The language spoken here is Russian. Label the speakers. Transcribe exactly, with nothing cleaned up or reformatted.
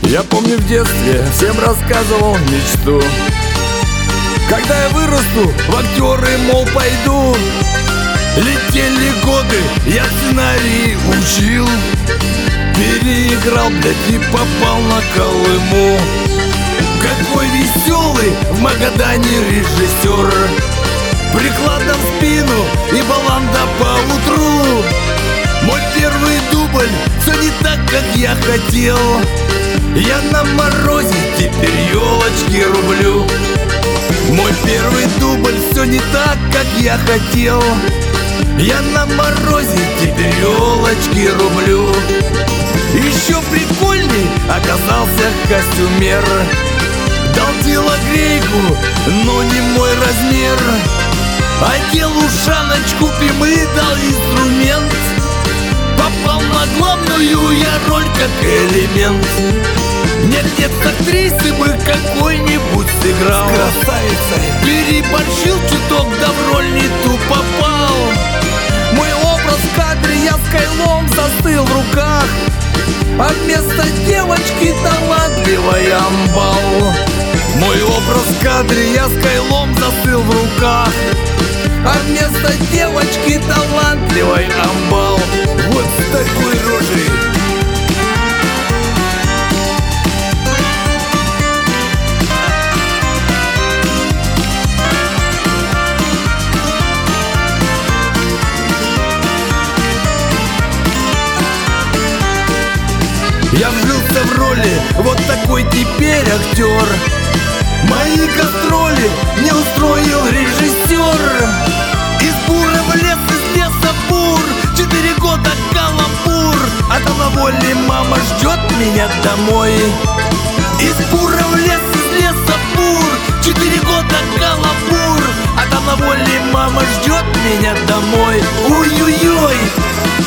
Speaker 1: Я помню, в детстве всем рассказывал мечту: когда я вырасту, в актеры, мол, пойду. Летели годы, я сценарий учил, переиграл, блядь, и попал на Колыму. Какой веселый в Магадане режиссер, прикладом в спину и баланда по утру. Мой первый дубль, все не так, как я хотел. Я на морозе теперь елочки рублю. Мой первый дубль, все не так, как я хотел. Я на морозе теперь елочки рублю. Еще прикольней оказался костюмер. Дал телогрейку, но не мой размер. Одел ушаночку, пим и дал инструмент. Попал на главную я роль как элемент. Нет-нет, с актрисы бы какой-нибудь сыграл. Красавицей переборщил чуток, да в роль не ту попал. Мой образ в кадре, я с кайлом застыл в руках, а вместо девочки талантливый амбал. Мой образ в кадре, я с кайлом застыл в руках, а вместо девочки талантливый амбал. Вот с такой рожей. Я вжился в роли, вот такой теперь актер. Мои гастроли не устроил режиссер. Из бура в лес, из леса бур, четыре года каламбур. А Талаволи мама ждет меня домой. Из бура в лес, из леса бур, четыре года каламбур. А Талаволи мама ждет меня домой. Ой-ой-ой.